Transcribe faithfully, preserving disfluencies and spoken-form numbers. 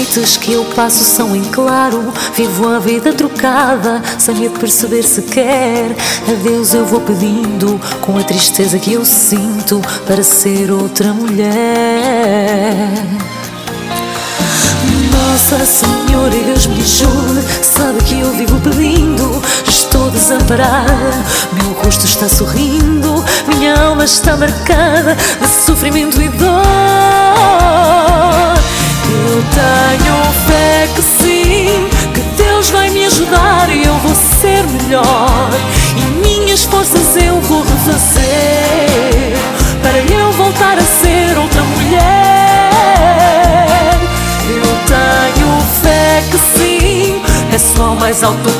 noites que eu passo são em claro. Vivo a vida trocada, sem medo de perceber sequer. A Deus eu vou pedindo, com a tristeza que eu sinto, para ser outra mulher. Nossa Senhora, Deus me ajude, sabe que eu vivo pedindo. Estou desamparada, meu rosto está sorrindo, minha alma está marcada de sofrimento e dor. Eu tenho fé que sim, que Deus vai me ajudar e eu vou ser melhor. E minhas forças eu vou refazer, para eu voltar a ser outra mulher. Eu tenho fé que sim, é só o mais alto